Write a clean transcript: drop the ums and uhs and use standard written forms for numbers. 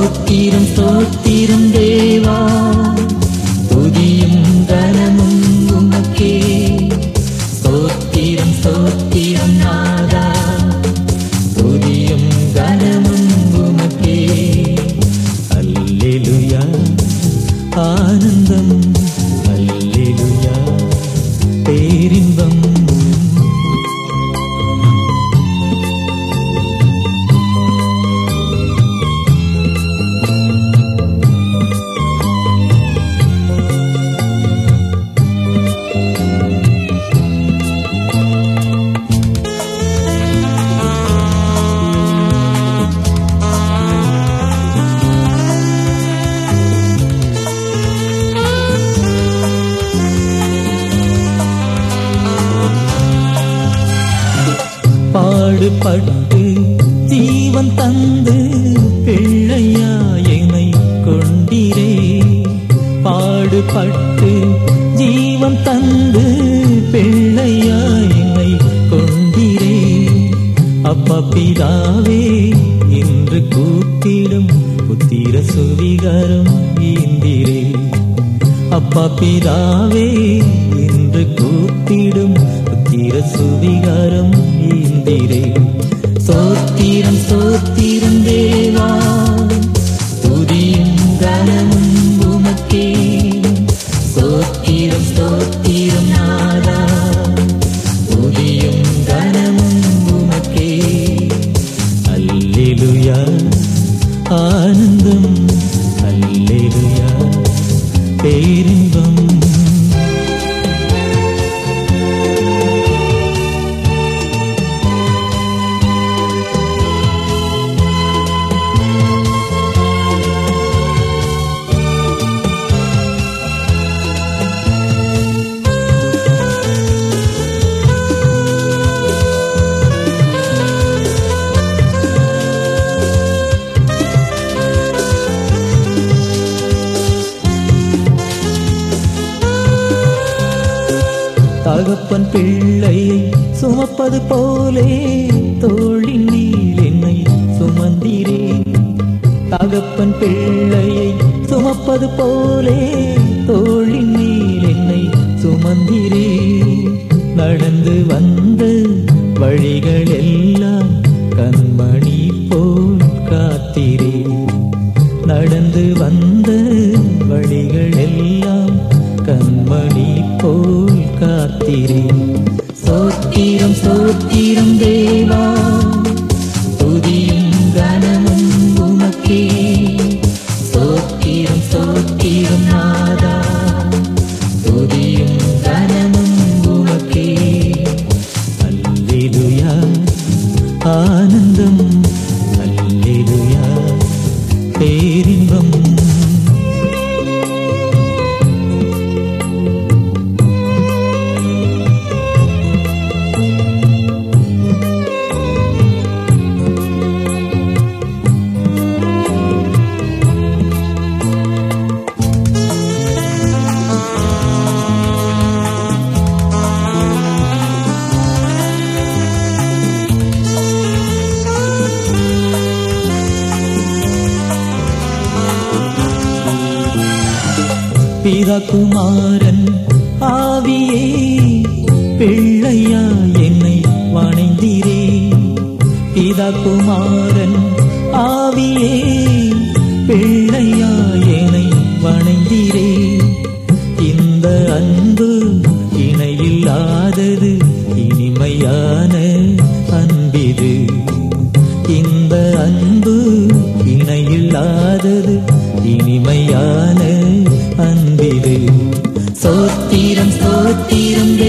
ஸ்தோத்திரம் ஸ்தோத்திரம் தேவா, துதியும் கனமும் உமக்கே. ஸ்தோத்திரம் ஸ்தோத்திரம் நாதா, துதியும் கனமும் உமக்கே. அல்லேலூயா ஆனந்தம், அல்லேலூயா பேரின்பம். பாடுபட்டு ஜீவன் தந்து பிள்ளையா என்னை கொண்டீரே. பாடுபட்டு ஜீவன் தந்து பிள்ளையா என்னை கொண்டீரே. அப்பா பிதாவே என்று கூப்பிடும் புத்திர சுவிகாரம் ஈந்தீரே. அப்பா பிதாவே என்று கூப்பிடும் புத்திர சுவிகாரம் ஈந்தீரே. ஸ்தோத்திரம் ஸ்தோத்திரம் தேவா, துதியும் கனமும் உமக்கே. ஸ்தோத்திரம் ஸ்தோத்திரம் நாதா, துதியும் கனமும் உமக்கே. அல்லேலூயா ஆனந்தம், அல்லேலூயா பேரின்பம். தகப்பன் பிள்ளையை சுமப்பது போலே தோளின் மேல் என்னை சுமந்தீரே. தகப்பன் பிள்ளையை சுமப்பது போலே தோளின் மேல் என்னை சுமந்தீரே. நடந்து வந்த வழிகள் எல்லாம் கண்மணி போல் காத்தீரே. நடந்து வந்த வழிகள் எல்லாம் கண்மணி போல் காத்தீரே. ஸ்தோத்திரம் ஸ்தோத்திரம் தேவா, துதியும் கனமும் உமக்கே. ஸ்தோத்திரம் ஸ்தோத்திரம் நாதா, துதியும் கனமும் உமக்கே. அல்லேலூயா ஆனந்தம், அல்லேலூயா பேரின்பம். பிதா குமாரன் ஆவியே பிள்ளையா என்னை வணைந்தீரே. பிதா குமாரன் ஆவியே பிள்ளையா என்னை வணைந்தீரே. இந்த அன்பு இணையில்லாதது, இனிமையான அன்பிது. இந்த அன்பு இணையில்லாதது, இனிமையான அன்பிது. ஸ்தோத்திரம் ஸ்தோத்திரம்